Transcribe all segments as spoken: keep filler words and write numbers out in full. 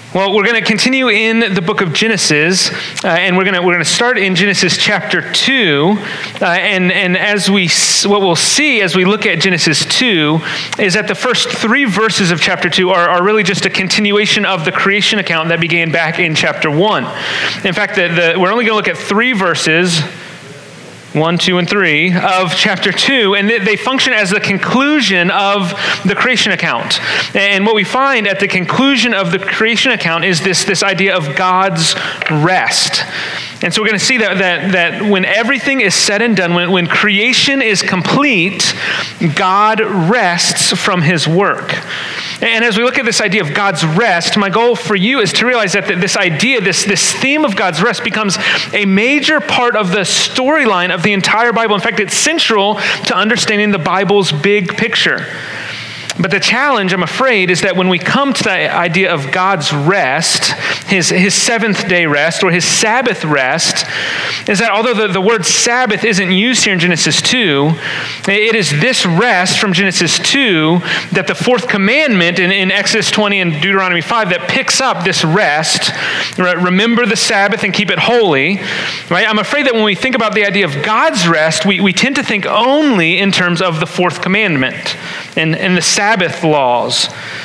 Well, we're going to continue in the book of Genesis, uh, and we're going to we're going to start in Genesis chapter two. Uh, and and as we what we'll see as we look at Genesis two is that the first three verses of chapter two are, are really just a continuation of the creation account that began back in chapter one. In fact, the, the, we're only going to look at three verses. One, two, and three of chapter two, and they function as the conclusion of the creation account. And what we find at the conclusion of the creation account is this, this idea of God's rest. And so we're going to see that that that when everything is said and done, when, when creation is complete, God rests from his work. And as we look at this idea of God's rest, my goal for you is to realize that this idea, this, this theme of God's rest becomes a major part of the storyline of the entire Bible. In fact, it's central to understanding the Bible's big picture. But the challenge, I'm afraid, is that when we come to the idea of God's rest, his, his seventh day rest, or his Sabbath rest, is that although the, the word Sabbath isn't used here in Genesis two, it is this rest from Genesis two that the fourth commandment in, in Exodus twenty and Deuteronomy five that picks up this rest. Right? Remember the Sabbath and keep it holy. Right? I'm afraid that when we think about the idea of God's rest, we, we tend to think only in terms of the fourth commandment and, and the Sabbath laws.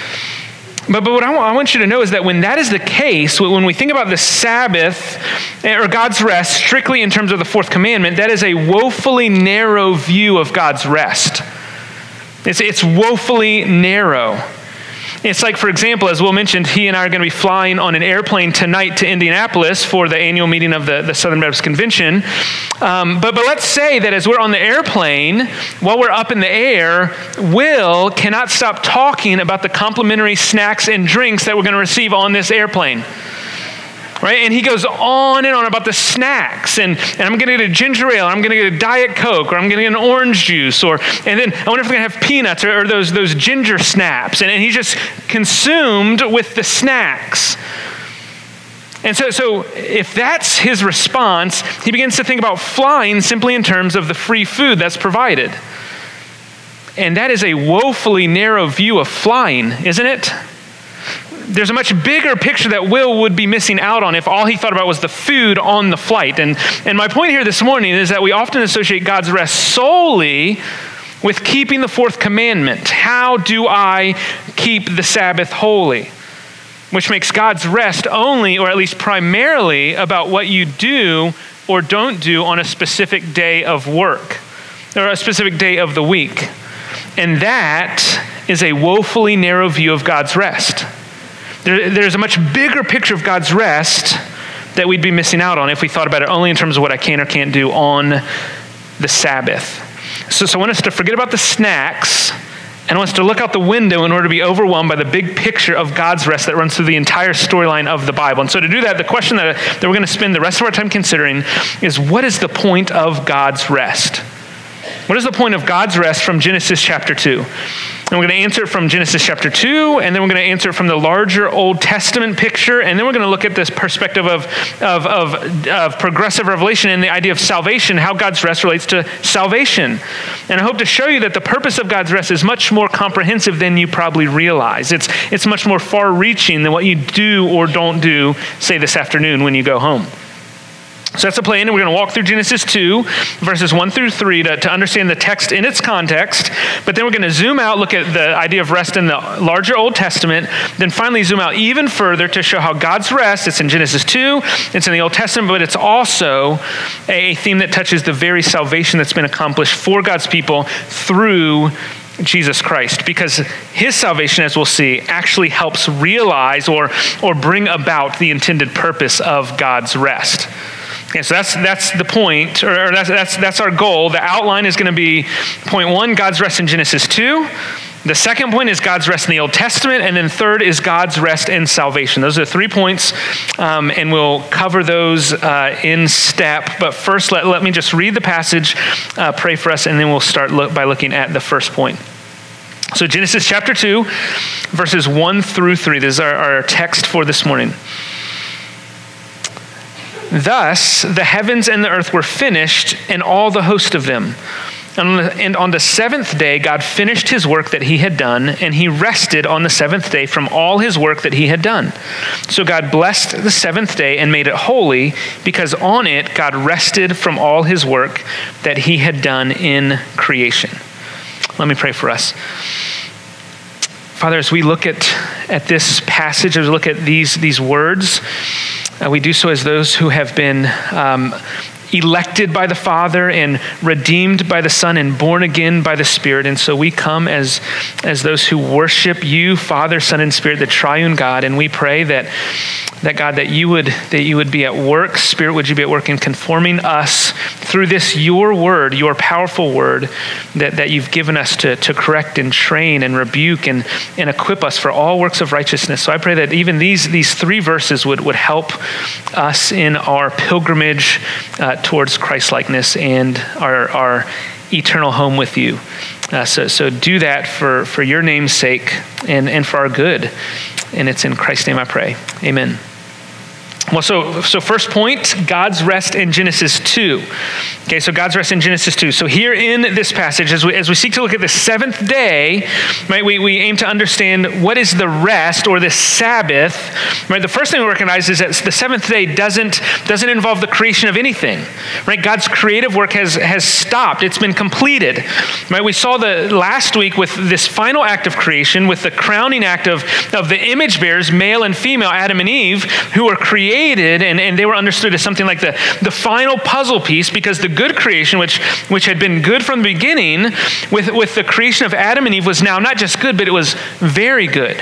But, but what I, w- I want you to know is that when that is the case, when we think about the Sabbath or God's rest strictly in terms of the fourth commandment, that is a woefully narrow view of God's rest. It's, it's woefully narrow. It's like, for example, as Will mentioned, he and I are going to be flying on an airplane tonight to Indianapolis for the annual meeting of the, the Southern Baptist Convention. Um, but, but let's say that as we're on the airplane, while we're up in the air, Will cannot stop talking about the complimentary snacks and drinks that we're going to receive on this airplane. Right? And he goes on and on about the snacks, and, and I'm going to get a ginger ale, I'm going to get a Diet Coke, or I'm going to get an orange juice, or and then I wonder if we're going to have peanuts or, or those those ginger snaps, and, and he's just consumed with the snacks. And so, so if that's his response, he begins to think about flying simply in terms of the free food that's provided. And that is a woefully narrow view of flying, isn't it? There's a much bigger picture that Will would be missing out on if all he thought about was the food on the flight. And, and my point here this morning is that we often associate God's rest solely with keeping the fourth commandment. How do I keep the Sabbath holy? Which makes God's rest only, or at least primarily, about what you do or don't do on a specific day of work or a specific day of the week. And that is a woefully narrow view of God's rest. There, there's a much bigger picture of God's rest that we'd be missing out on if we thought about it only in terms of what I can or can't do on the Sabbath. So, so I want us to forget about the snacks, and I want us to look out the window in order to be overwhelmed by the big picture of God's rest that runs through the entire storyline of the Bible. And so to do that, the question that, that we're going to spend the rest of our time considering is, what is the point of God's rest? What is the point of God's rest from Genesis chapter two? And we're going to answer it from Genesis chapter two, and then we're going to answer it from the larger Old Testament picture, and then we're going to look at this perspective of, of, of, of progressive revelation and the idea of salvation, how God's rest relates to salvation. And I hope to show you that the purpose of God's rest is much more comprehensive than you probably realize. It's, it's much more far-reaching than what you do or don't do, say, this afternoon when you go home. So that's the plan, and we're going to walk through Genesis two, verses one through three to, to understand the text in its context, but then we're going to zoom out, look at the idea of rest in the larger Old Testament, then finally zoom out even further to show how God's rest, it's in Genesis two, it's in the Old Testament, but it's also a theme that touches the very salvation that's been accomplished for God's people through Jesus Christ, because his salvation, as we'll see, actually helps realize or, or bring about the intended purpose of God's rest. Okay, so that's that's the point, or, or that's that's that's our goal. The outline is going to be point one, God's rest in Genesis two. The second point is God's rest in the Old Testament, and then third is God's rest in salvation. Those are the three points, um, and we'll cover those uh, in step. But first, let, let me just read the passage, uh, pray for us, and then we'll start look, by looking at the first point. So Genesis chapter two, verses one through three. This is our, our text for this morning. Thus, the heavens and the earth were finished, and all the host of them. And on the seventh day, God finished his work that he had done, and he rested on the seventh day from all his work that he had done. So God blessed the seventh day and made it holy, because on it God rested from all his work that he had done in creation. Let me pray for us. Father, as we look at, at this passage, as we look at these, these words, uh, we do so as those who have been um, elected by the Father and redeemed by the Son and born again by the Spirit. And so we come as, as those who worship you, Father, Son, and Spirit, the triune God. And we pray that, that God, that you would that you would be at work, Spirit, would you be at work in conforming us through this, your word, your powerful word that, that you've given us to, to correct and train and rebuke and, and equip us for all works of righteousness. So I pray that even these, these three verses would, would help us in our pilgrimage uh, towards Christ-likeness and our, our eternal home with you. Uh, so, so do that for, for your name's sake and, and for our good. And it's in Christ's name I pray. Amen. Well, so so first point, God's rest in Genesis two. Okay, so God's rest in Genesis two. So here in this passage, as we as we seek to look at the seventh day, right, we, we aim to understand what is the rest or the Sabbath. Right, the first thing we recognize is that the seventh day doesn't doesn't involve the creation of anything. Right, God's creative work has has stopped. It's been completed. Right, we saw the last week with this final act of creation, with the crowning act of of the image bearers, male and female, Adam and Eve, who were created. And, and they were understood as something like the, the final puzzle piece, because the good creation, which which had been good from the beginning, with, with the creation of Adam and Eve was now not just good, but it was very good.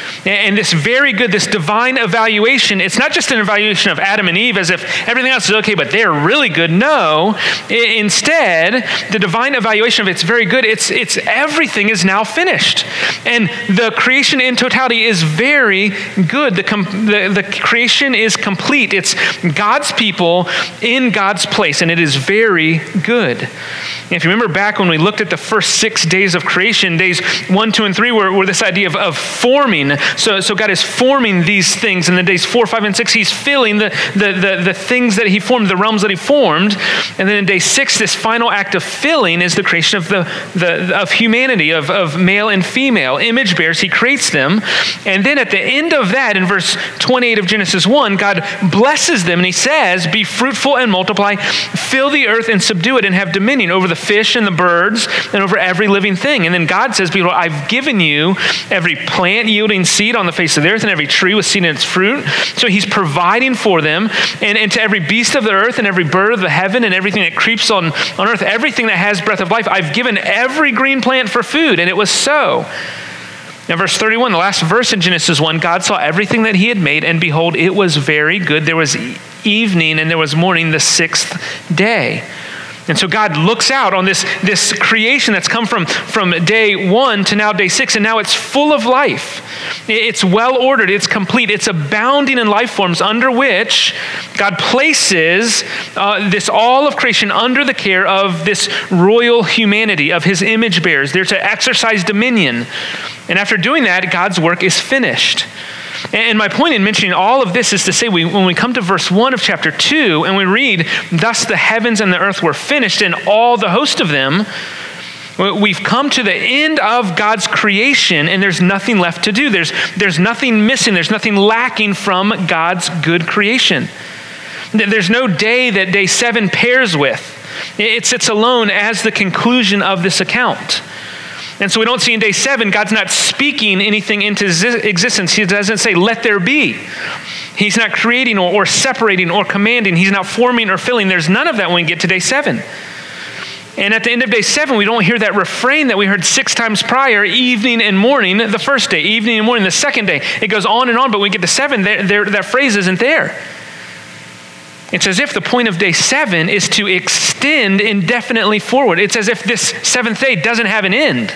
And this very good, this divine evaluation, it's not just an evaluation of Adam and Eve as if everything else is okay, but they're really good. No, instead, the divine evaluation of it's very good, it's it's everything is now finished. And the creation in totality is very good. The, com- the, the creation is complete. It's God's people in God's place, and it is very good. And if you remember back when we looked at the first six days of creation, days one, two, and three were, were this idea of, of forming. So, so God is forming these things. And then days four, five, and six, he's filling the, the, the, the things that he formed, the realms that he formed. And then in day six, this final act of filling is the creation of the, the of humanity, of, of male and female image bearers. He creates them. And then at the end of that, in verse twenty-eight of Genesis one, God blesses them and he says, be fruitful and multiply, fill the earth and subdue it, and have dominion over the fish and the birds and over every living thing. And then God says, behold, I've given you every plant yielding seed on the face of the earth and every tree with seed in its fruit. So he's providing for them, and, and to every beast of the earth and every bird of the heaven and everything that creeps on, on earth, everything that has breath of life, I've given every green plant for food. And it was so. Now, verse thirty-one, the last verse in Genesis one, God saw everything that he had made, and behold, it was very good. There was evening and there was morning, the sixth day. And so God looks out on this, this creation that's come from, from day one to now day six, and now it's full of life. It's well ordered, it's complete, it's abounding in life forms under which God places uh, this all of creation under the care of this royal humanity, of his image bearers. They're to exercise dominion. And after doing that, God's work is finished. And my point in mentioning all of this is to say, we, when we come to verse one of chapter two and we read, thus the heavens and the earth were finished and all the host of them, we've come to the end of God's creation and there's nothing left to do. There's, there's nothing missing. There's nothing lacking from God's good creation. There's no day that day seven pairs with. It sits alone as the conclusion of this account. And so we don't see in day seven, God's not speaking anything into existence. He doesn't say, let there be. He's not creating or, or separating or commanding. He's not forming or filling. There's none of that when we get to day seven. And at the end of day seven, we don't hear that refrain that we heard six times prior, evening and morning, the first day, evening and morning, the second day. It goes on and on, but when we get to seven, there, there, that phrase isn't there. It's as if the point of day seven is to extend indefinitely forward. It's as if this seventh day doesn't have an end.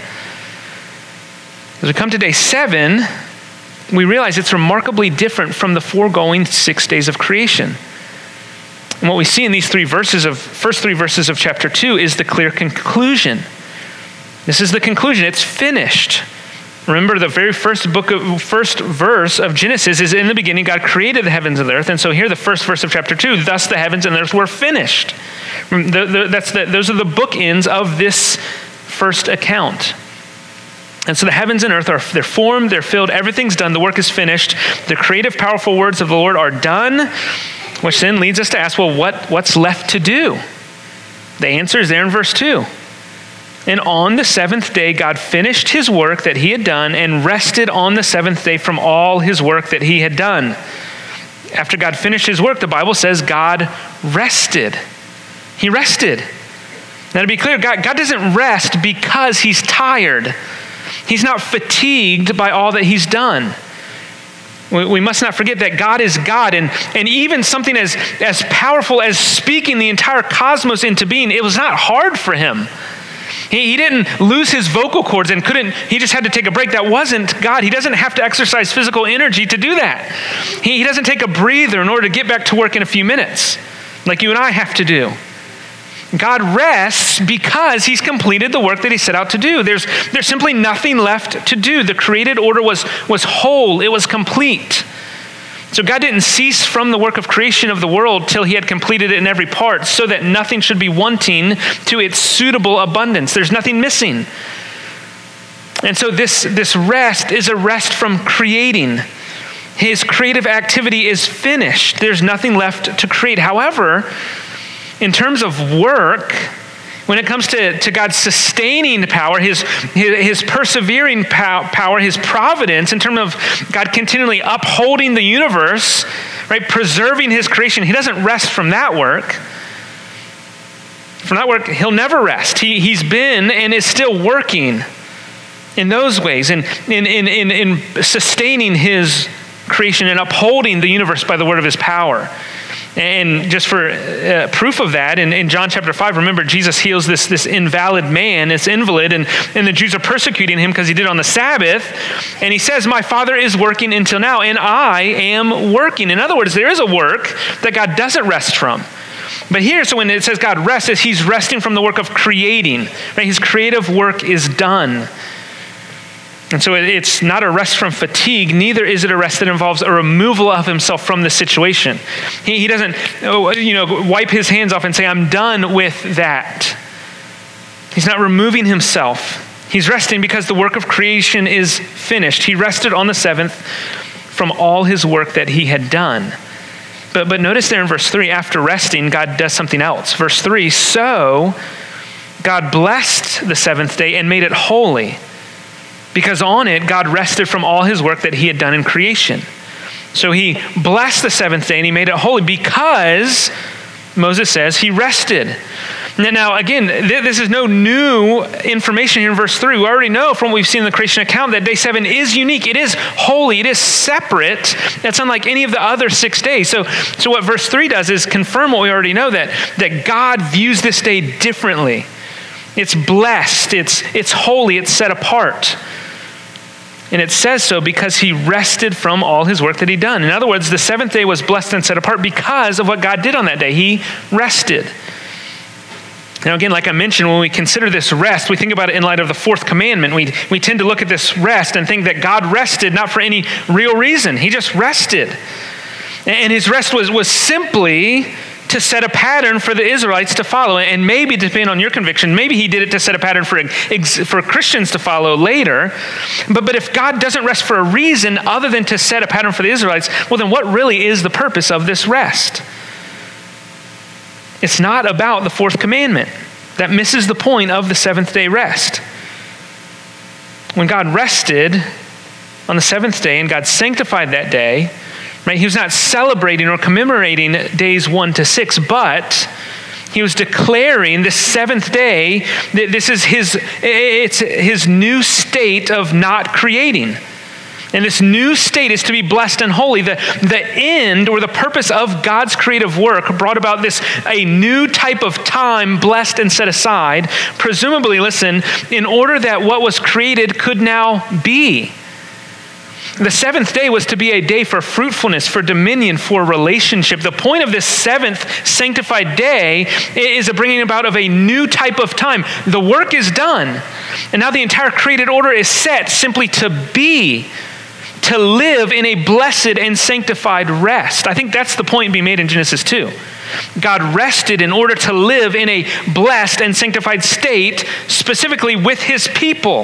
As we come to day seven, we realize it's remarkably different from the foregoing six days of creation. And what we see in these three verses of, first three verses of chapter two is the clear conclusion. This is the conclusion. It's finished. Remember, the very first book of first verse of Genesis is in the beginning, God created the heavens and the earth. And so here, the first verse of chapter two, thus the heavens and the earth were finished. The, the, that's the, those are the bookends of this first account. And so the heavens and earth are they're formed, they're filled, everything's done, the work is finished. The creative, powerful words of the Lord are done, which then leads us to ask, well, what, what's left to do? The answer is there in verse two. And on the seventh day, God finished his work that he had done and rested on the seventh day from all his work that he had done. After God finished his work, the Bible says God rested. He rested. Now to be clear, God, God doesn't rest because he's tired. He's not fatigued by all that he's done. We, we must not forget that God is God, and, and even something as, as powerful as speaking the entire cosmos into being, it was not hard for him. He, he didn't lose his vocal cords and couldn't, he just had to take a break. That wasn't God. He doesn't have to exercise physical energy to do that. He, he doesn't take a breather in order to get back to work in a few minutes, like you and I have to do. God rests because he's completed the work that he set out to do. There's, there's simply nothing left to do. The created order was, was whole. It was complete. So God didn't cease from the work of creation of the world till he had completed it in every part, so that nothing should be wanting to its suitable abundance. There's nothing missing. And so this, this rest is a rest from creating. His creative activity is finished. There's nothing left to create. However, in terms of work, when it comes to, to God's sustaining power, his, his, his persevering pow, power, his providence, in terms of God continually upholding the universe, right, preserving his creation, he doesn't rest from that work. From that work, he'll never rest. He, he's been and is still working in those ways, in, in, in, in, in sustaining his creation and upholding the universe by the word of his power. And just for uh, proof of that, in, in John chapter five, remember Jesus heals this, this invalid man, this invalid, and, and the Jews are persecuting him because he did it on the Sabbath. And he says, my Father is working until now, and I am working. In other words, there is a work that God doesn't rest from. But here, so when it says God rests, he's resting from the work of creating. Right? His creative work is done. And so it's not a rest from fatigue, neither is it a rest that involves a removal of himself from the situation. He, he doesn't, you know, wipe his hands off and say, I'm done with that. He's not removing himself. He's resting because the work of creation is finished. He rested on the seventh from all his work that he had done. But, but notice there in verse three, after resting, God does something else. Verse three, so God blessed the seventh day and made it holy, because on it, God rested from all his work that he had done in creation. So he blessed the seventh day and he made it holy because, Moses says, he rested. Now, again, this is no new information here in verse three. We already know from what we've seen in the creation account that day seven is unique. It is holy. It is separate. That's unlike any of the other six days. So, so what verse three does is confirm what we already know, that, that God views this day differently. It's blessed. It's, it's holy. It's set apart. And it says so because he rested from all his work that he'd done. In other words, the seventh day was blessed and set apart because of what God did on that day. He rested. Now again, like I mentioned, when we consider this rest, we think about it in light of the fourth commandment. We, we tend to look at this rest and think that God rested not for any real reason. He just rested. And his rest was, was simply to set a pattern for the Israelites to follow. And maybe, depending on your conviction, maybe he did it to set a pattern for, for Christians to follow later. But, but if God doesn't rest for a reason other than to set a pattern for the Israelites, well, then what really is the purpose of this rest? It's not about the fourth commandment. That misses the point of the seventh day rest. When God rested on the seventh day and God sanctified that day, right, he was not celebrating or commemorating days one to six, but he was declaring the seventh day that this is his, it's his new state of not creating. And this new state is to be blessed and holy. The, the end or the purpose of God's creative work brought about this, a new type of time blessed and set aside, presumably, listen, in order that what was created could now be. The seventh day was to be a day for fruitfulness, for dominion, for relationship. The point of this seventh sanctified day is a bringing about of a new type of time. The work is done, and now the entire created order is set simply to be, to live in a blessed and sanctified rest. I think that's the point being made in Genesis two. God rested in order to live in a blessed and sanctified state, specifically with his people.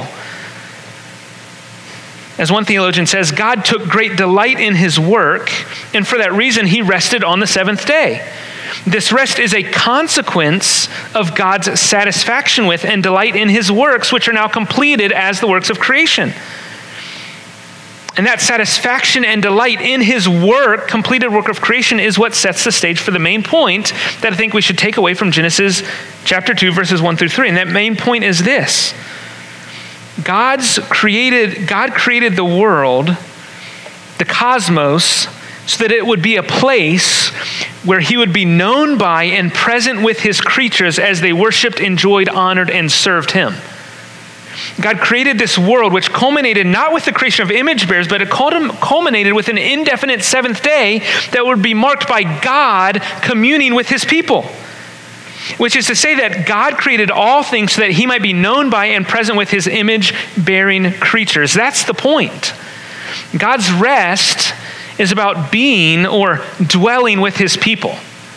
As one theologian says, God took great delight in his work, and for that reason, he rested on the seventh day. This rest is a consequence of God's satisfaction with and delight in his works, which are now completed as the works of creation. And that satisfaction and delight in his work, completed work of creation, is what sets the stage for the main point that I think we should take away from Genesis chapter two, verses one through three. And that main point is this. God's created, God created the world, the cosmos, so that it would be a place where he would be known by and present with his creatures as they worshiped, enjoyed, honored, and served him. God created this world, which culminated not with the creation of image bearers, but it culminated with an indefinite seventh day that would be marked by God communing with his people. Which is to say that God created all things so that he might be known by and present with his image-bearing creatures. That's the point. God's rest is about being or dwelling with his people.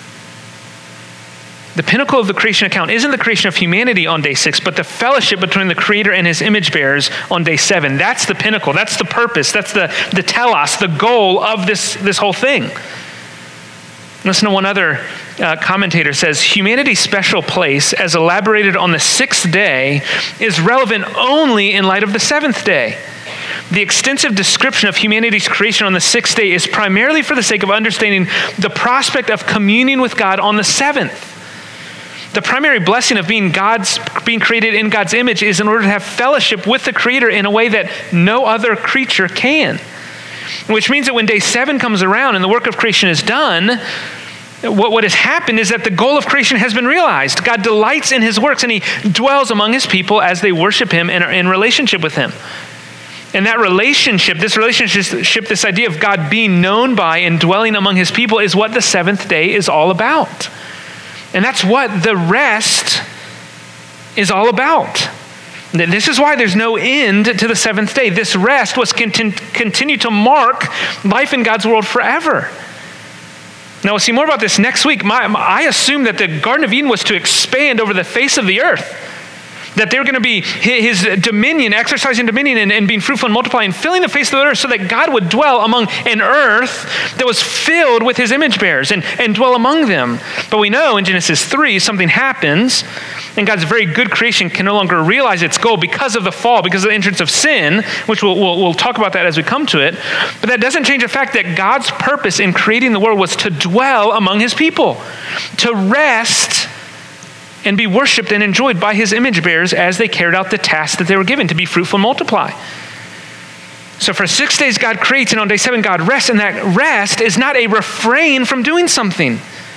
The pinnacle of the creation account isn't the creation of humanity on day six, but the fellowship between the Creator and his image bearers on day seven. That's the pinnacle. That's the purpose. That's the, the telos, the goal of this, this whole thing. Listen to one other uh, commentator says, humanity's special place, as elaborated on the sixth day, is relevant only in light of the seventh day. The extensive description of humanity's creation on the sixth day is primarily for the sake of understanding the prospect of communion with God on the seventh. The primary blessing of being God's being created in God's image is in order to have fellowship with the Creator in a way that no other creature can. Which means that when day seven comes around and the work of creation is done, what, what has happened is that the goal of creation has been realized. God delights in his works and he dwells among his people as they worship him and are in relationship with him. And that relationship, this relationship, this idea of God being known by and dwelling among his people is what the seventh day is all about. And that's what the rest is all about. This is why there's no end to the seventh day. This rest was contin- continue to mark life in God's world forever. Now we'll see more about this next week. My, my, I assume that the Garden of Eden was to expand over the face of the earth. That they're going to be his dominion, exercising dominion and, and being fruitful and multiplying, filling the face of the earth so that God would dwell among an earth that was filled with his image bearers and, and dwell among them. But we know in Genesis three, something happens and God's very good creation can no longer realize its goal because of the fall, because of the entrance of sin, which we'll, we'll, we'll talk about that as we come to it. But that doesn't change the fact that God's purpose in creating the world was to dwell among his people, to rest and be worshiped and enjoyed by his image bearers as they carried out the task that they were given to be fruitful and multiply. So for six days God creates, and on day seven God rests, and that rest is not a refrain from doing something.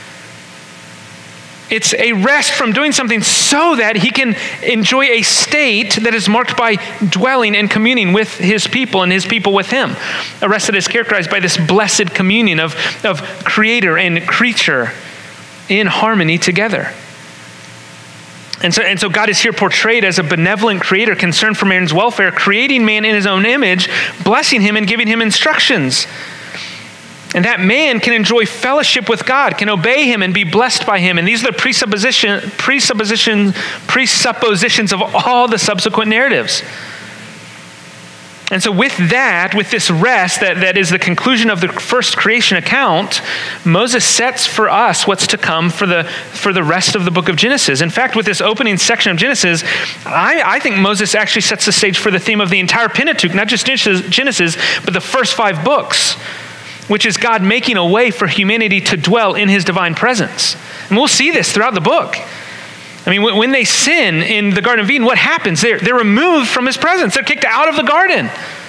It's a rest from doing something so that he can enjoy a state that is marked by dwelling and communing with his people and his people with him. A rest that is characterized by this blessed communion of, of creator and creature in harmony together. And so, and so God is here portrayed as a benevolent creator concerned for man's welfare, creating man in his own image, blessing him and giving him instructions. And that man can enjoy fellowship with God, can obey him and be blessed by him. And these are the presupposition, presupposition, presuppositions of all the subsequent narratives. And so with that, with this rest that, that is the conclusion of the first creation account, Moses sets for us what's to come for the for the rest of the book of Genesis. In fact, with this opening section of Genesis, I, I think Moses actually sets the stage for the theme of the entire Pentateuch, not just Genesis, but the first five books, which is God making a way for humanity to dwell in his divine presence. And we'll see this throughout the book. I mean, when they sin in the Garden of Eden, what happens? They're, they're removed from his presence. They're kicked out of the garden.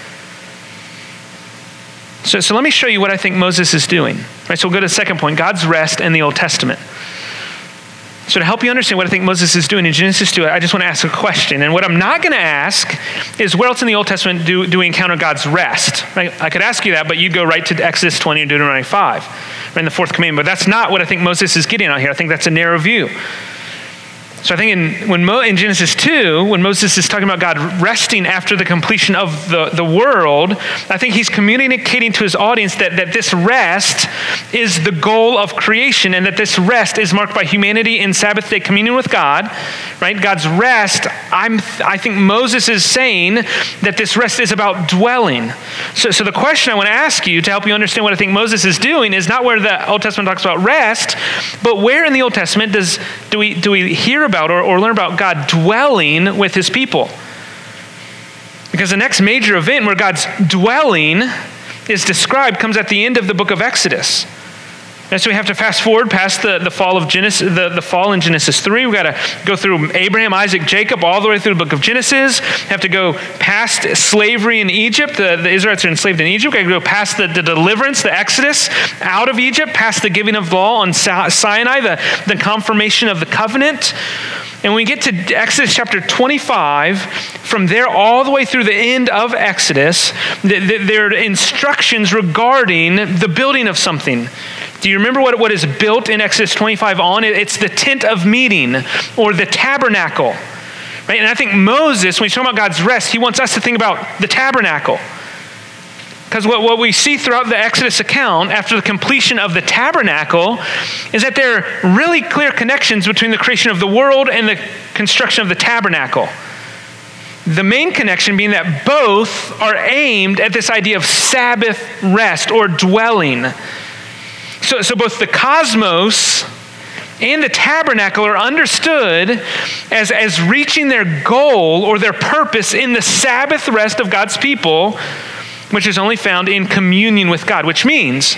So, so let me show you what I think Moses is doing. All right, so we'll go to the second point, God's rest in the Old Testament. So to help you understand what I think Moses is doing in Genesis two, I just want to ask a question. And what I'm not going to ask is where else in the Old Testament do, do we encounter God's rest? Right? I could ask you that, but you'd go right to Exodus twenty and Deuteronomy five, right, in the fourth commandment. But that's not what I think Moses is getting out here. I think that's a narrow view. So I think in when Mo, in Genesis two, when Moses is talking about God resting after the completion of the, the world, I think he's communicating to his audience that, that this rest is the goal of creation, and that this rest is marked by humanity in Sabbath day communion with God, right? God's rest, I'm, I think Moses is saying that this rest is about dwelling. So, so the question I want to ask you to help you understand what I think Moses is doing is not where the Old Testament talks about rest, but where in the Old Testament does do we do we hear about Or, or learn about God dwelling with his people? Because the next major event where God's dwelling is described comes at the end of the book of Exodus. And so we have to fast forward past the, the fall of Genesis, the, the fall in Genesis three. We've got to go through Abraham, Isaac, Jacob, all the way through the book of Genesis. We have to go past slavery in Egypt. The, the Israelites are enslaved in Egypt. We've got to go past the, the deliverance, the Exodus out of Egypt, past the giving of the law on Sinai, the, the confirmation of the covenant. And when we get to Exodus chapter twenty-five, from there all the way through the end of Exodus, th- th- there are instructions regarding the building of something. Do you remember what, what is built in Exodus twenty-five on? It's the tent of meeting, or the tabernacle. Right? And I think Moses, when he's talking about God's rest, he wants us to think about the tabernacle. Because what, what we see throughout the Exodus account after the completion of the tabernacle is that there are really clear connections between the creation of the world and the construction of the tabernacle. The main connection being that both are aimed at this idea of Sabbath rest or dwelling. So, so both the cosmos and the tabernacle are understood as, as reaching their goal or their purpose in the Sabbath rest of God's people, which is only found in communion with God, which means,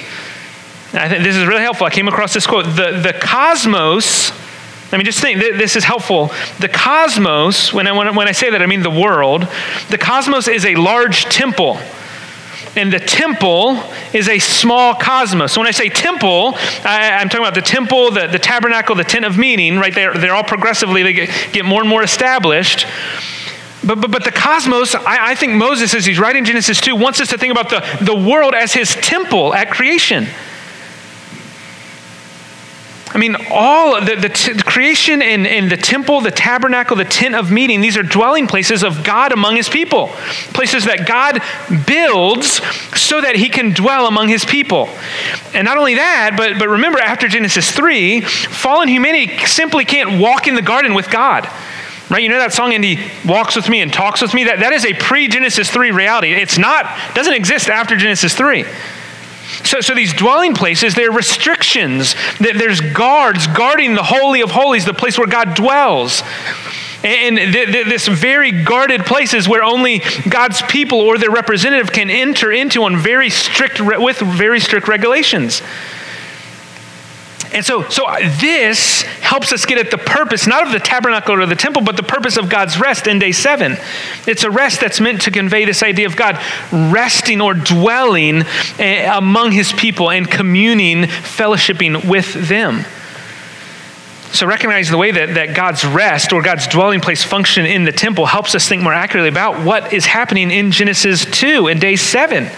I think this is really helpful. I came across this quote, the, the cosmos, I mean, just think, this is helpful. The cosmos, when I, when I say that, I mean the world. The cosmos is a large temple, and the temple is a small cosmos. So when I say temple, I, I'm talking about the temple, the, the tabernacle, the tent of meeting, right? They're, they're all progressively, they get, get more and more established. But, but, but the cosmos, I, I think Moses, as he's writing Genesis two, wants us to think about the, the world as his temple at creation. I mean, all the, the, t- the creation and, and the temple, the tabernacle, the tent of meeting, these are dwelling places of God among his people. Places that God builds so that he can dwell among his people. And not only that, but, but remember after Genesis three, fallen humanity simply can't walk in the garden with God. Right, you know that song, and he walks with me and talks with me? That, that is a pre-Genesis three reality. It's not, doesn't exist after Genesis three. So, so these dwelling places, there are restrictions. There's guards guarding the Holy of Holies, the place where God dwells. And th- th- this very guarded places where only God's people or their representative can enter into on very strict, with very strict regulations. And so, so this helps us get at the purpose, not of the tabernacle or the temple, but the purpose of God's rest in day seven. It's a rest that's meant to convey this idea of God resting or dwelling among his people and communing, fellowshipping with them. So recognize the way that, that God's rest or God's dwelling place function in the temple helps us think more accurately about what is happening in Genesis two and day seven.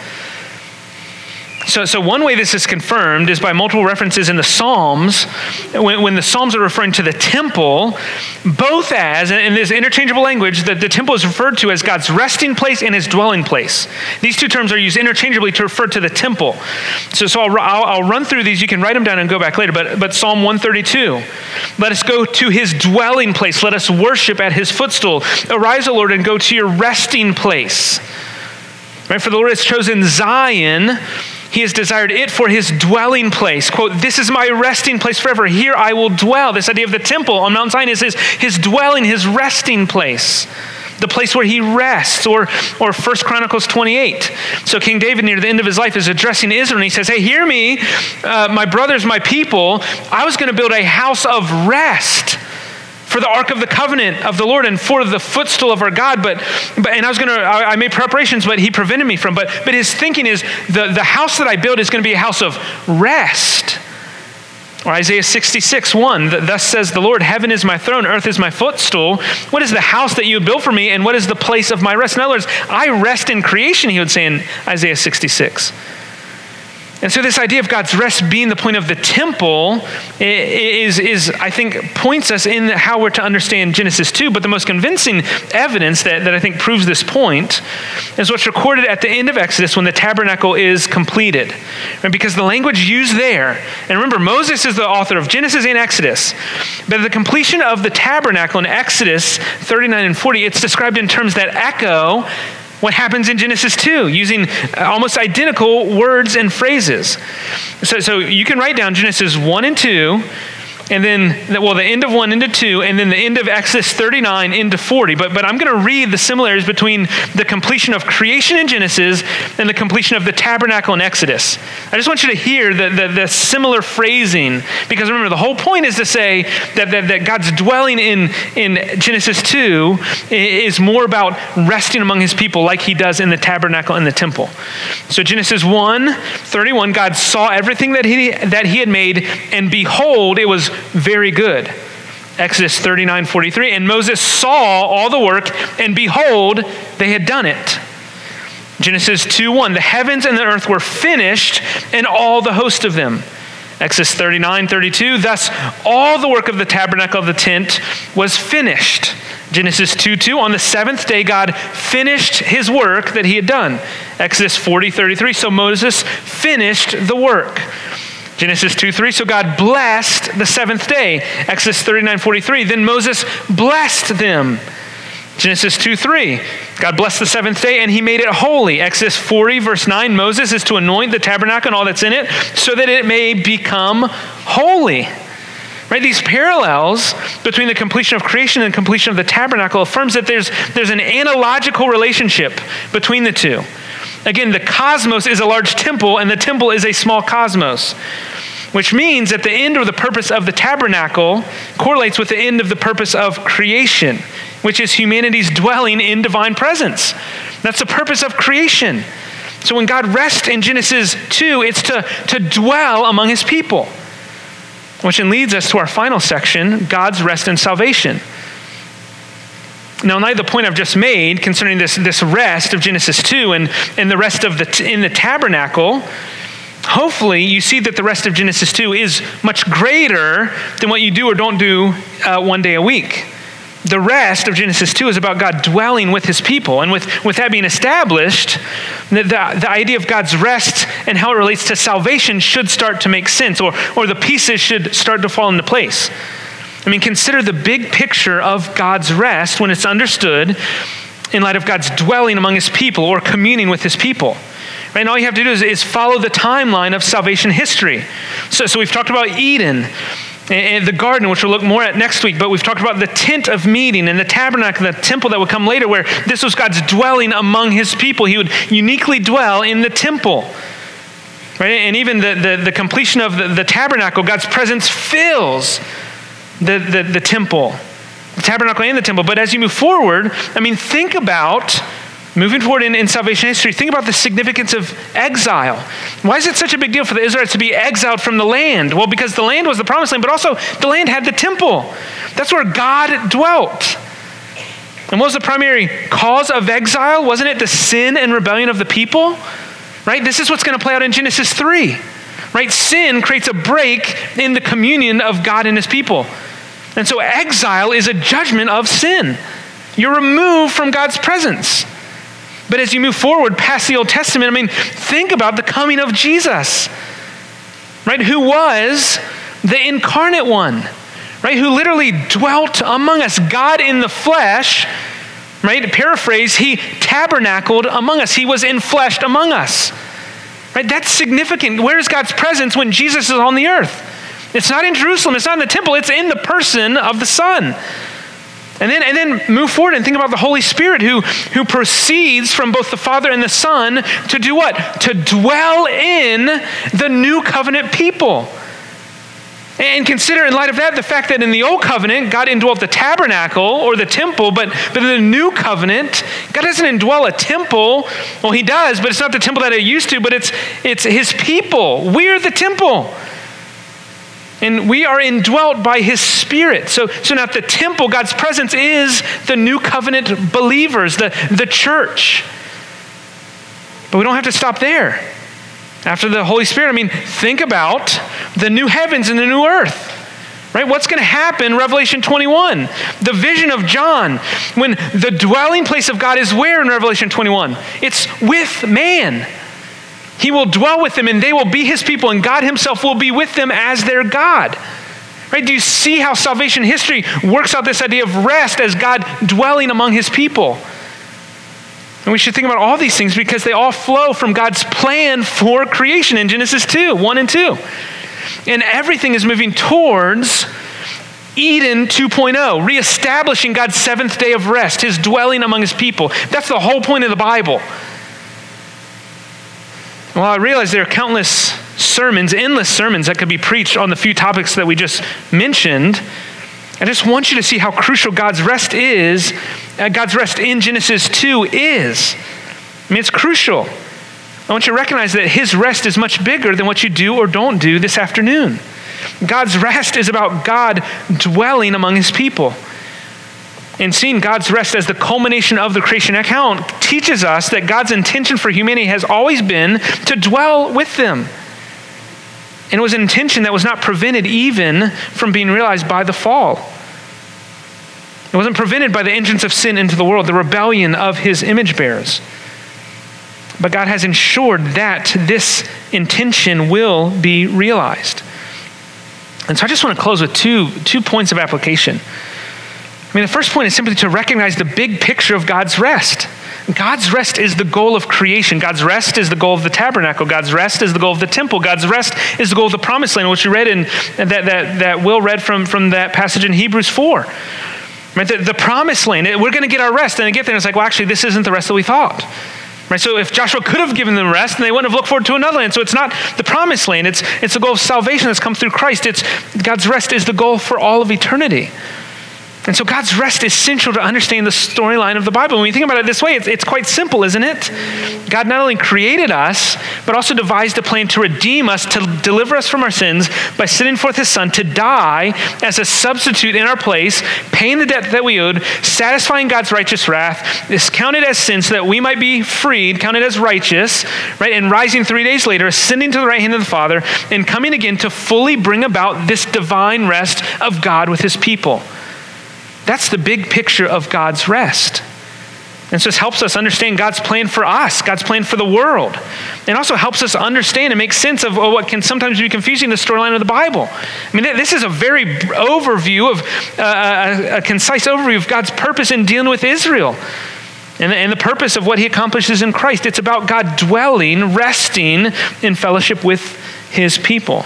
So, so one way this is confirmed is by multiple references in the Psalms. When, when the Psalms are referring to the temple, both as, in this interchangeable language, the, the temple is referred to as God's resting place and his dwelling place. These two terms are used interchangeably to refer to the temple. So, so I'll, I'll, I'll run through these. You can write them down and go back later. But, but Psalm one thirty-two, let us go to his dwelling place. Let us worship at his footstool. Arise, O Lord, and go to your resting place. Right? For the Lord has chosen Zion. He has desired it for his dwelling place. Quote, this is my resting place forever. Here I will dwell. This idea of the temple on Mount Zion is his, his dwelling, his resting place. The place where he rests, or, or First Chronicles twenty-eight. So King David, near the end of his life, is addressing Israel, and he says, hey, hear me, uh, my brothers, my people. I was going to build a house of rest for the Ark of the Covenant of the Lord and for the footstool of our God, but, but and I was going to, I, I made preparations, but he prevented me from, but, but his thinking is the, the house that I build is going to be a house of rest. Or Isaiah sixty-six, one, thus says the Lord, heaven is my throne, earth is my footstool. What is the house that you built for me, and what is the place of my rest? In other words, I rest in creation, he would say in Isaiah sixty-six. And so this idea of God's rest being the point of the temple is, is I think, points us in how we're to understand Genesis two. But the most convincing evidence that, that I think proves this point is what's recorded at the end of Exodus when the tabernacle is completed. Right? Because the language used there, and remember, Moses is the author of Genesis and Exodus, but at the completion of the tabernacle in Exodus thirty-nine and forty, it's described in terms that echo what happens in Genesis two, using almost identical words and phrases. So, so you can write down Genesis one and two, and then, well, the end of one into two, and then the end of Exodus thirty-nine into forty. But, but I'm going to read the similarities between the completion of creation in Genesis and the completion of the tabernacle in Exodus. I just want you to hear the, the, the similar phrasing, because remember, the whole point is to say that, that, that God's dwelling in, in Genesis two is more about resting among his people like he does in the tabernacle and the temple. So Genesis one thirty-one, God saw everything that he, that he had made, and behold, it was very good. Exodus thirty-nine forty-three, and Moses saw all the work, and behold, they had done it. Genesis two one, the heavens and the earth were finished, and all the host of them. Exodus thirty-nine thirty-two, thus all the work of the tabernacle of the tent was finished. Genesis two two, on the seventh day God finished his work that he had done. Exodus forty thirty-three, so Moses finished the work. Genesis two three, so God blessed the seventh day. Exodus thirty-nine forty-three, then Moses blessed them. Genesis two three, God blessed the seventh day and he made it holy. Exodus forty verse nine, Moses is to anoint the tabernacle and all that's in it so that it may become holy. Right? These parallels between the completion of creation and the completion of the tabernacle affirms that there's, there's an analogical relationship between the two. Again, the cosmos is a large temple and the temple is a small cosmos, which means that the end of the purpose of the tabernacle correlates with the end of the purpose of creation, which is humanity's dwelling in divine presence. That's the purpose of creation. So when God rests in Genesis two, it's to, to dwell among his people, which then leads us to our final section, God's rest and salvation. Now, in light of the point I've just made concerning this, this rest of Genesis two and, and the rest of the t- in the tabernacle, hopefully you see that the rest of Genesis two is much greater than what you do or don't do uh, one day a week. The rest of Genesis two is about God dwelling with his people. And with, with that being established, the, the, the idea of God's rest and how it relates to salvation should start to make sense, or, or the pieces should start to fall into place. I mean, consider the big picture of God's rest when it's understood in light of God's dwelling among his people or communing with his people. Right? And all you have to do is, is follow the timeline of salvation history. So, so we've talked about Eden and the garden, which we'll look more at next week, but we've talked about the tent of meeting and the tabernacle and the temple that would come later, where this was God's dwelling among his people. He would uniquely dwell in the temple. Right? And even the, the, the completion of the, the tabernacle, God's presence fills The, the, the temple, the tabernacle and the temple. But as you move forward, I mean, think about, moving forward in, in salvation history, think about the significance of exile. Why is it such a big deal for the Israelites to be exiled from the land? Well, because the land was the promised land, but also the land had the temple. That's where God dwelt. And what was the primary cause of exile? Wasn't it the sin and rebellion of the people? Right? This is what's going to play out in Genesis three. Right? Sin creates a break in the communion of God and his people. And so exile is a judgment of sin. You're removed from God's presence. But as you move forward past the Old Testament, I mean, think about the coming of Jesus, right? Who was the incarnate one, right? Who literally dwelt among us, God in the flesh, right? Paraphrase, he tabernacled among us. He was enfleshed among us, right? That's significant. Where is God's presence when Jesus is on the earth? It's not in Jerusalem. It's not in the temple. It's in the person of the Son. And then, and then move forward and think about the Holy Spirit who, who proceeds from both the Father and the Son to do what? To dwell in the new covenant people. And consider in light of that, the fact that in the old covenant, God indwelt the tabernacle or the temple, but, but in the new covenant, God doesn't indwell a temple. Well, he does, but it's not the temple that it used to, but it's, it's his people. We're the temple. And we are indwelt by his Spirit. So, so now the temple, God's presence, is the new covenant believers, the, the church. But we don't have to stop there. After the Holy Spirit, I mean, think about the new heavens and the new earth. Right? What's going to happen, Revelation twenty-one? The vision of John, when the dwelling place of God is where in Revelation twenty-one? It's with man. He will dwell with them and they will be his people and God himself will be with them as their God. Right? Do you see how salvation history works out this idea of rest as God dwelling among his people? And we should think about all these things because they all flow from God's plan for creation in Genesis two, one and two. And everything is moving towards Eden two point oh, reestablishing God's seventh day of rest, his dwelling among his people. That's the whole point of the Bible. Well, I realize there are countless sermons, endless sermons that could be preached on the few topics that we just mentioned. I just want you to see how crucial God's rest is, uh, God's rest in Genesis two is. I mean, it's crucial. I want you to recognize that his rest is much bigger than what you do or don't do this afternoon. God's rest is about God dwelling among his people. And seeing God's rest as the culmination of the creation account teaches us that God's intention for humanity has always been to dwell with them. And it was an intention that was not prevented even from being realized by the fall. It wasn't prevented by the entrance of sin into the world, the rebellion of his image bearers. But God has ensured that this intention will be realized. And so I just want to close with two, two points of application. I mean, the first point is simply to recognize the big picture of God's rest. God's rest is the goal of creation. God's rest is the goal of the tabernacle. God's rest is the goal of the temple. God's rest is the goal of the promised land, which we read in, that, that, that Will read from, from that passage in Hebrews four. Right? The, the promised land, we're going to get our rest. And they get there and it's like, well, actually, this isn't the rest that we thought. Right, so if Joshua could have given them rest, then they wouldn't have looked forward to another land. So it's not the promised land. It's, it's the goal of salvation that's come through Christ. It's God's rest is the goal for all of eternity. And so God's rest is essential to understand the storyline of the Bible. When we think about it this way, it's, it's quite simple, isn't it? God not only created us, but also devised a plan to redeem us, to deliver us from our sins by sending forth his son to die as a substitute in our place, paying the debt that we owed, satisfying God's righteous wrath, is counted as sin so that we might be freed, counted as righteous, right? And rising three days later, ascending to the right hand of the Father, and coming again to fully bring about this divine rest of God with his people. That's the big picture of God's rest. And so this helps us understand God's plan for us, God's plan for the world. It also helps us understand and make sense of what can sometimes be confusing, the storyline of the Bible. I mean, this is a very overview of, uh, a, a concise overview of God's purpose in dealing with Israel and the, and the purpose of what he accomplishes in Christ. It's about God dwelling, resting in fellowship with his people.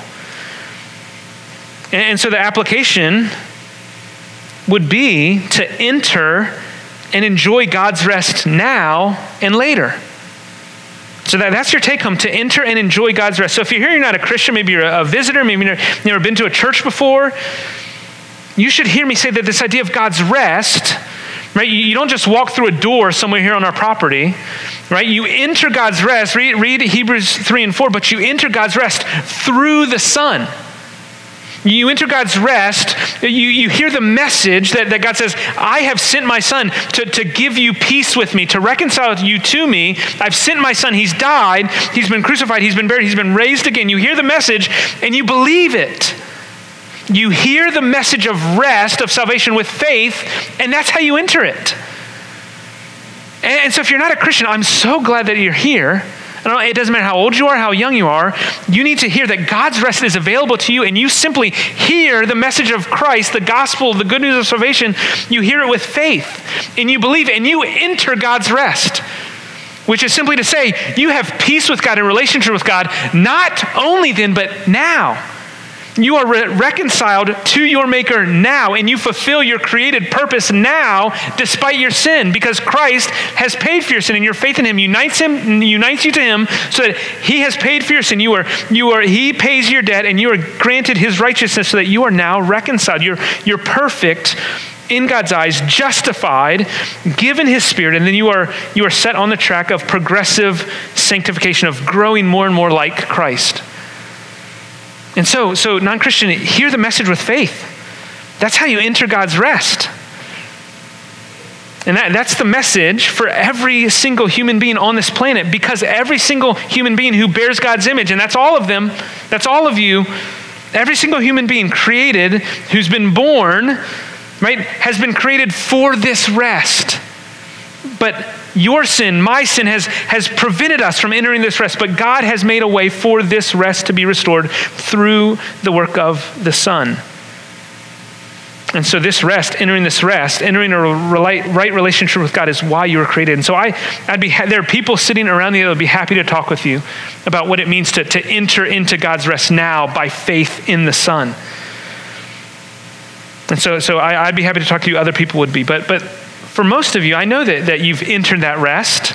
And, and so the application would be to enter and enjoy God's rest now and later. So that, that's your take home, to enter and enjoy God's rest. So if you're here, you're not a Christian, maybe you're a visitor, maybe you've never been to a church before, you should hear me say that this idea of God's rest, right? You, you don't just walk through a door somewhere here on our property, right? You enter God's rest, read, read Hebrews three and four, but you enter God's rest through the Son. You enter God's rest, you, you hear the message that, that God says, I have sent my son to, to give you peace with me, to reconcile you to me. I've sent my son, he's died, he's been crucified, he's been buried, he's been raised again. You hear the message and you believe it. You hear the message of rest, of salvation with faith, and that's how you enter it. And, and so if you're not a Christian, I'm so glad that you're here. I don't know, it doesn't matter how old you are, how young you are, you need to hear that God's rest is available to you, and you simply hear the message of Christ, the gospel, the good news of salvation. You hear it with faith, and you believe, and you enter God's rest, which is simply to say you have peace with God and relationship with God, not only then, but now. You are re- reconciled to your Maker now, and you fulfill your created purpose now despite your sin, because Christ has paid for your sin, and your faith in him unites him, unites you to him, so that he has paid for your sin. You are, you are, he pays your debt, and you are granted his righteousness so that you are now reconciled. You're, you're perfect in God's eyes, justified, given his Spirit, and then you are, you are set on the track of progressive sanctification, of growing more and more like Christ. And so, so non-Christian, hear the message with faith. That's how you enter God's rest. And that, that's the message for every single human being on this planet, because every single human being who bears God's image, and that's all of them, that's all of you, every single human being created who's been born, right, has been created for this rest. But your sin, my sin, has, has prevented us from entering this rest, but God has made a way for this rest to be restored through the work of the Son. And so this rest, entering this rest, entering a right relationship with God is why you were created. And so I, I'd be there are people sitting around you that would be happy to talk with you about what it means to, to enter into God's rest now by faith in the Son. And so, so I, I'd be happy to talk to you. Other people would be, but but for most of you, I know that, that you've entered that rest.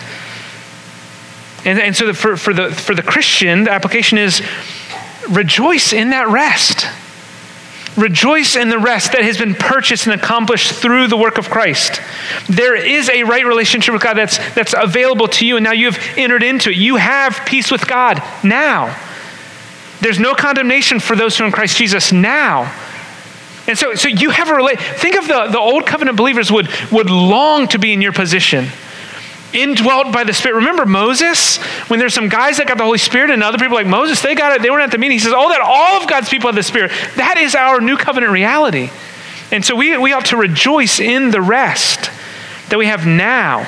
And and so for for the for the Christian, the application is rejoice in that rest. Rejoice in the rest that has been purchased and accomplished through the work of Christ. There is a right relationship with God that's, that's available to you, and now you have entered into it. You have peace with God now. There's no condemnation for those who are in Christ Jesus now. And so, so you have a relate. Think of the, the old covenant believers would, would long to be in your position, indwelt by the Spirit. Remember Moses, when there's some guys that got the Holy Spirit and other people like Moses, they got it, they weren't at the meeting. He says, oh, that all of God's people have the Spirit. That is our new covenant reality. And so we, we ought to rejoice in the rest that we have now.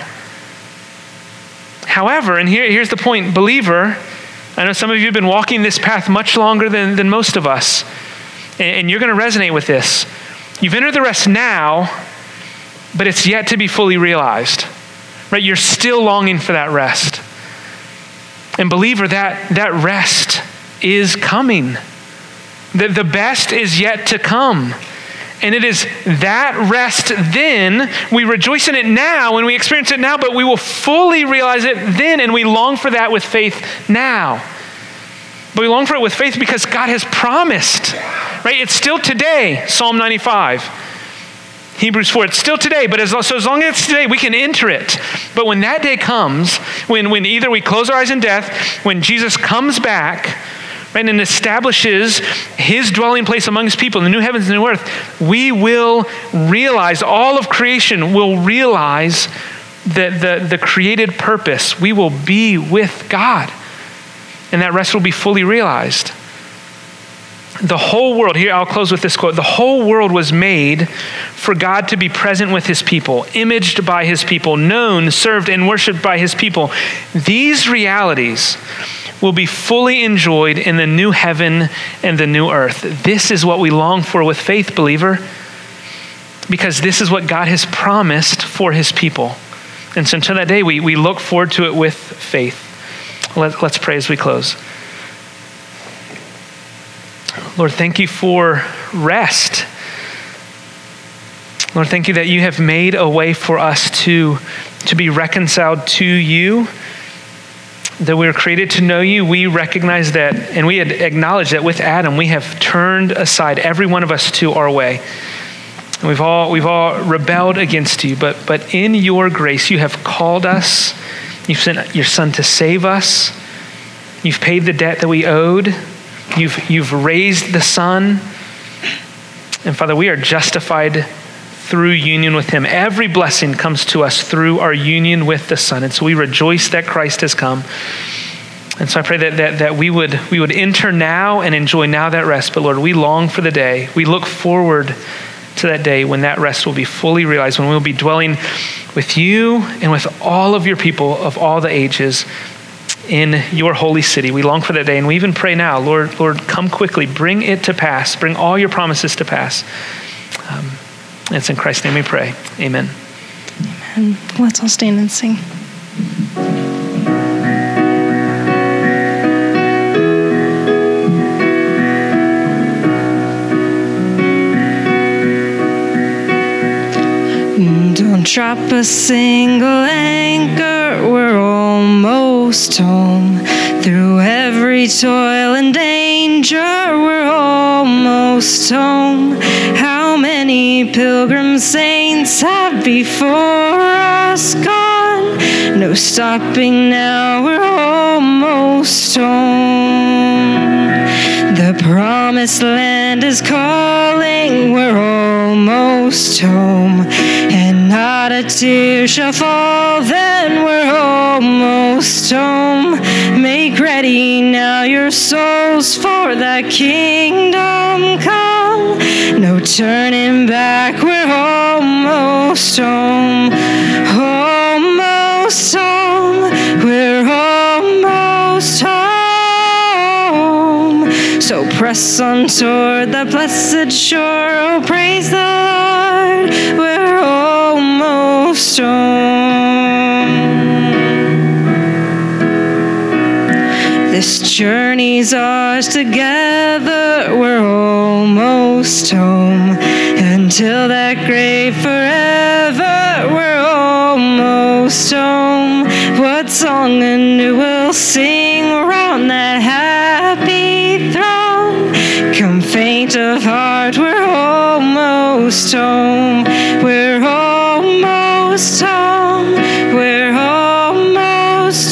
However, and here, here's the point, believer, I know some of you have been walking this path much longer than, than most of us, and, and you're going to resonate with this. You've entered the rest now, but it's yet to be fully realized. Right, you're still longing for that rest. And believer, that, that rest is coming. The, the best is yet to come. And it is that rest then, we rejoice in it now and we experience it now, but we will fully realize it then, and we long for that with faith now. But we long for it with faith because God has promised, right? It's still today, Psalm ninety-five. Hebrews four, it's still today, but as, so as long as it's today, we can enter it. But when that day comes, when, when either we close our eyes in death, when Jesus comes back, right, and establishes his dwelling place among his people in the new heavens and new earth, we will realize, all of creation will realize that the, the created purpose. We will be with God, and that rest will be fully realized. The whole world, here I'll close with this quote, the whole world was made for God to be present with his people, imaged by his people, known, served, and worshiped by his people. These realities will be fully enjoyed in the new heaven and the new earth. This is what we long for with faith, believer, because this is what God has promised for his people. And so until that day, we, we look forward to it with faith. Let, let's pray as we close. Lord, thank you for rest. Lord, thank you that you have made a way for us to, to be reconciled to you, that we were created to know you. We recognize that, and we had acknowledged that with Adam, we have turned aside, every one of us, to our way. And we've all, we've all rebelled against you, but, but in your grace, you have called us. You've sent your Son to save us. You've paid the debt that we owed. You've, you've raised the Son. And Father, we are justified through union with him. Every blessing comes to us through our union with the Son. And so we rejoice that Christ has come. And so I pray that, that, that we would, we would enter now and enjoy now that rest. But Lord, we long for the day. We look forward to that day when that rest will be fully realized, when we'll be dwelling with you and with all of your people of all the ages in your holy city. We long for that day, and we even pray now, Lord, Lord, come quickly, bring it to pass, bring all your promises to pass. Um, it's in Christ's name we pray. Amen. Amen. Let's all stand and sing. Don't drop a single anchor, we're almost home. Through every toil and danger, we're almost home. How many pilgrim saints have before us gone? No stopping now, we're almost home. The promised land is calling, we're almost almost home, and not a tear shall fall, then we're almost home. Make ready now your souls for that kingdom come. No turning back, we're almost home. Almost home, we're almost home. So press on toward the blessed shore, oh praise the Lord, we're almost home. This journey's ours together, we're almost home. Until that great forever, we're almost home. What song anew we'll sing around that happy throne? Come faint of heart, we're almost home. We're almost home. We're almost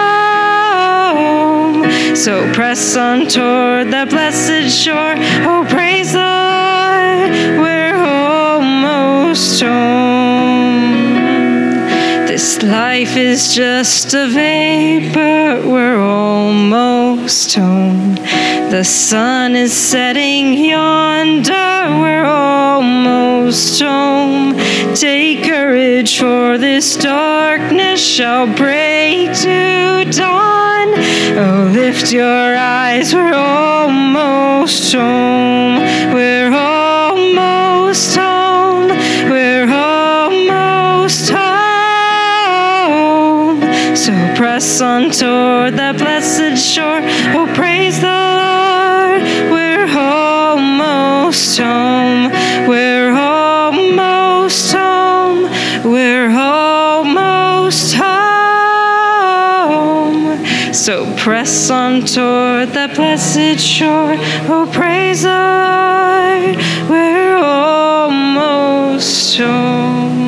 home. So press on toward the blessed shore, oh praise the Lord, we're almost home. This life is just a vapor, we're almost home. The sun is setting yonder, we're almost home. Take courage, for this darkness shall break to dawn. Oh, lift your eyes, we're almost home. We're almost home. We're almost home. So press on toward the blessed shore, oh praise the Lord, we're almost home. We're almost home. We're almost home. So press on toward the blessed shore, oh praise the Lord, we're almost home.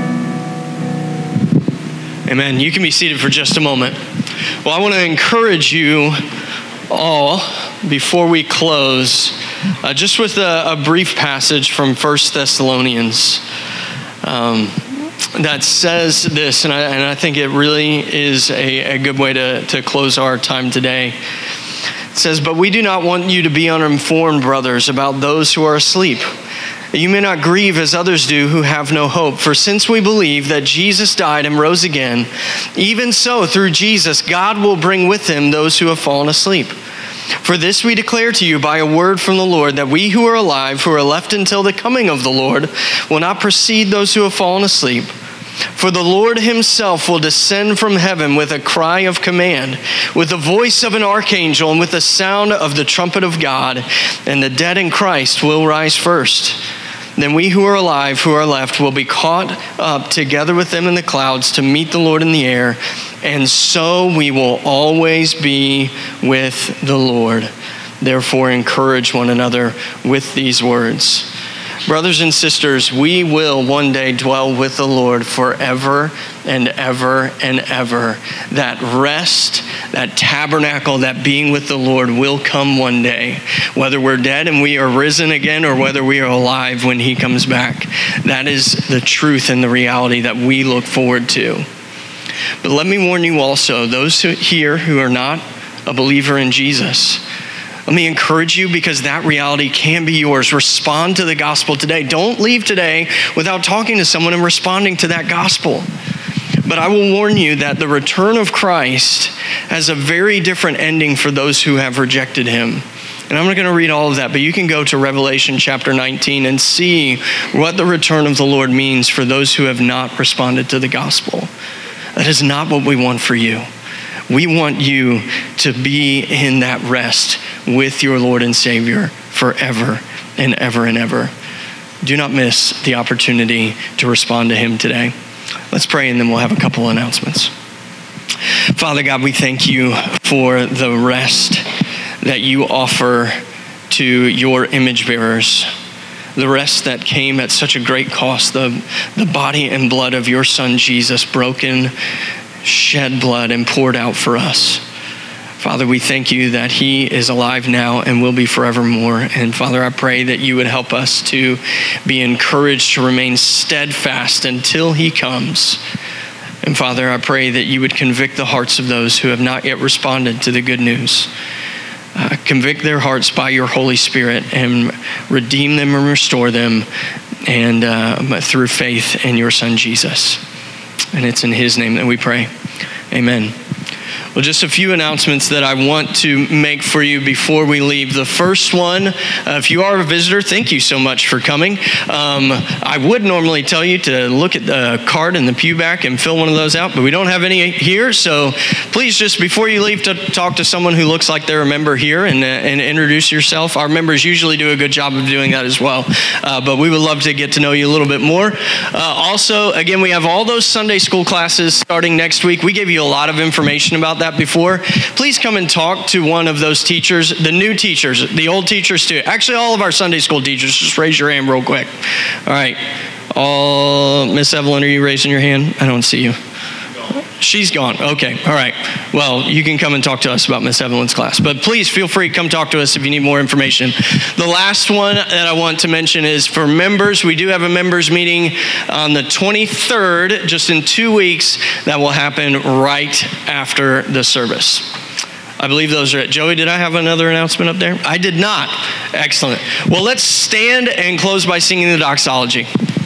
Amen. You can be seated for just a moment. Well, I want to encourage you all, before we close, uh, just with a, a brief passage from First Thessalonians um, that says this, and I, and I think it really is a, a good way to, to close our time today. It says, "But we do not want you to be uninformed, brothers, about those who are asleep. You may not grieve as others do who have no hope. For since we believe that Jesus died and rose again, even so through Jesus, God will bring with him those who have fallen asleep. For this we declare to you by a word from the Lord, that we who are alive, who are left until the coming of the Lord, will not precede those who have fallen asleep. For the Lord himself will descend from heaven with a cry of command, with the voice of an archangel, and with the sound of the trumpet of God, and the dead in Christ will rise first. Then we who are alive, who are left, will be caught up together with them in the clouds to meet the Lord in the air, and so we will always be with the Lord. Therefore, encourage one another with these words." Brothers and sisters, we will one day dwell with the Lord forever and ever and ever. That rest, that tabernacle, that being with the Lord will come one day. Whether we're dead and we are risen again, or whether we are alive when he comes back. That is the truth and the reality that we look forward to. But let me warn you also, those who, here who are not a believer in Jesus, let me encourage you, because that reality can be yours. Respond to the gospel today. Don't leave today without talking to someone and responding to that gospel. But I will warn you that the return of Christ has a very different ending for those who have rejected him. And I'm not going to read all of that, but you can go to Revelation chapter nineteen and see what the return of the Lord means for those who have not responded to the gospel. That is not what we want for you. We want you to be in that rest with your Lord and Savior forever and ever and ever. Do not miss the opportunity to respond to him today. Let's pray, and then we'll have a couple announcements. Father God, we thank you for the rest that you offer to your image bearers. The rest that came at such a great cost, the, the body and blood of your Son Jesus, broken, shed blood, and poured out for us. Father, we thank you that he is alive now and will be forevermore. And Father, I pray that you would help us to be encouraged to remain steadfast until he comes. And Father, I pray that you would convict the hearts of those who have not yet responded to the good news. Uh, convict their hearts by your Holy Spirit and redeem them and restore them and uh, through faith in your Son, Jesus. And it's in his name that we pray. Amen. Well, just a few announcements that I want to make for you before we leave. The first one, uh, if you are a visitor, thank you so much for coming. Um, I would normally tell you to look at the card in the pew back and fill one of those out, but we don't have any here. So please just, before you leave, to talk to someone who looks like they're a member here and, uh, and introduce yourself. Our members usually do a good job of doing that as well, uh, but we would love to get to know you a little bit more. Uh, also, again, we have all those Sunday school classes starting next week. We gave you a lot of information about that before. Please come and talk to one of those teachers, the new teachers, the old teachers too. Actually, all of our Sunday school teachers, just raise your hand real quick. All right. All, Miss Evelyn, are you raising your hand? I don't see you. She's gone. Okay. All right. Well, you can come and talk to us about Miss Evelyn's class. But please feel free to come talk to us if you need more information. The last one that I want to mention is for members. We do have a members meeting on the twenty-third, just in two weeks. That will happen right after the service. I believe those are it. Joey, did I have another announcement up there? I did not. Excellent. Well, let's stand and close by singing the doxology.